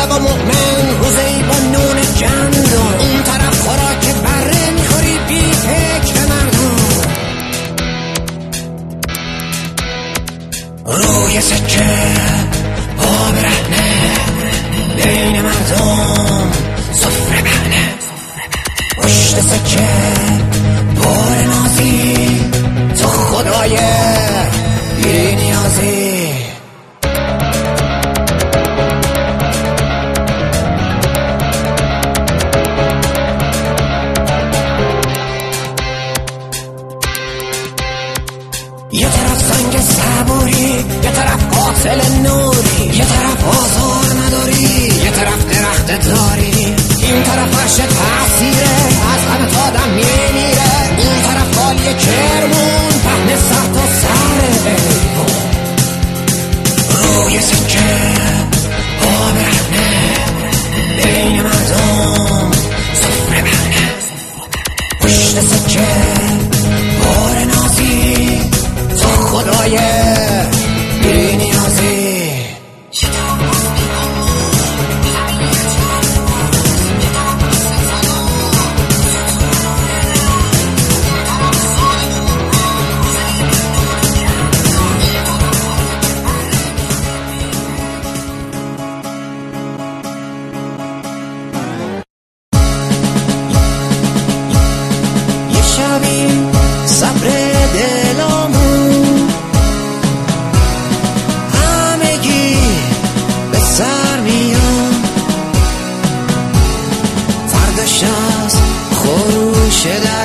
و مؤمن، روزی با نون گندم، اون طرف خوراک بره میخوری بی فکر مردم. روی سکه با برهنه، بین مردم سفره بهنه. پشت سکه بار نازی، تو خدای بی نیازی. یه طرف سنگ صبوری، یه طرف قاتل نوری، یه طرف آزار نداری، یه طرف درخت داری. این طرف فرش تأثیره، از همه آدم میمیره. این طرف خالی کرمون، پهن سر تا سره. روی سکه با برهنه، بین مردم سفره بهنه. پشت سکه بار نازی، تو خدای بی نیازی. یه شبی صبر دلامون همگی به سر میاد، فرداش از خروش در